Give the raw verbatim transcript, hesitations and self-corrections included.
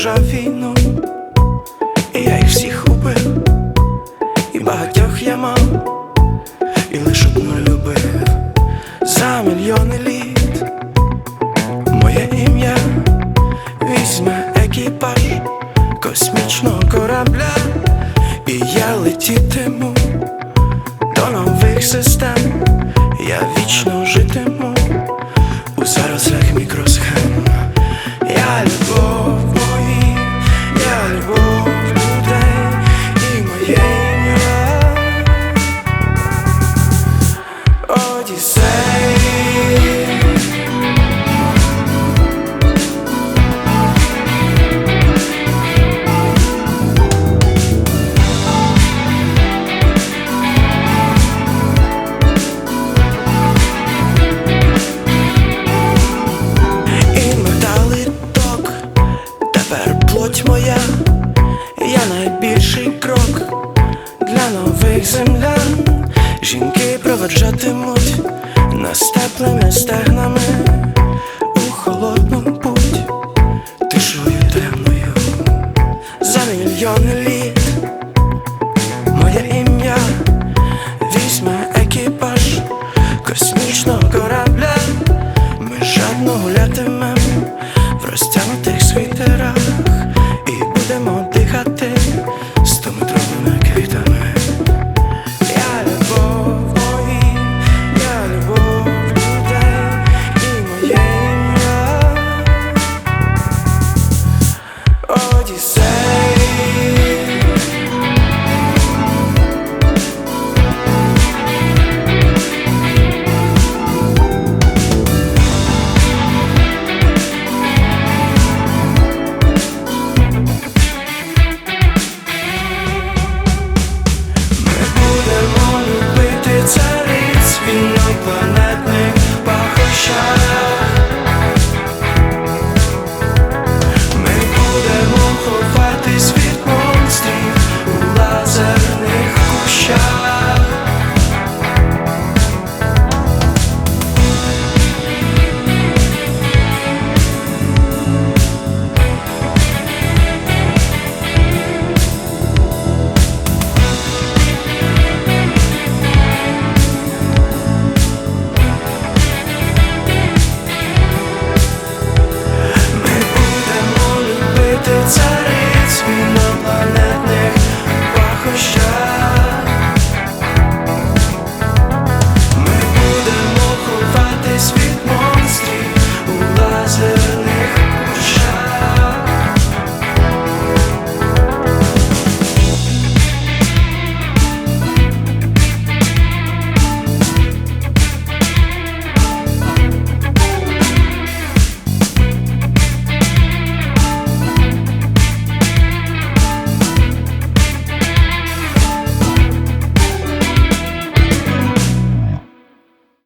програв війну, і я їх всіх убив, і багатьох я мав, і лиш одну любив. За мільйони літ моє ім'я візьме екіпаж космічного корабля, і я летітиму до нових систем. Я вічно житиму у зарослях мікросхем. Я любов моїх, я любов людей, і моє ім'я Одіссей. Плоть моя, я найбільший крок для нових землян. Жінки проведжатимуть нас теплими стегнами у холодну путь, тишою темною. За мільйони літ моє ім'я візьме екіпаж космічного корабля. Ми жадно гулятимем в розтягнутих світерах і будемо дихати стометровими квітами. Я любов моїх, я любов людей, і моє ім'я Одіссей.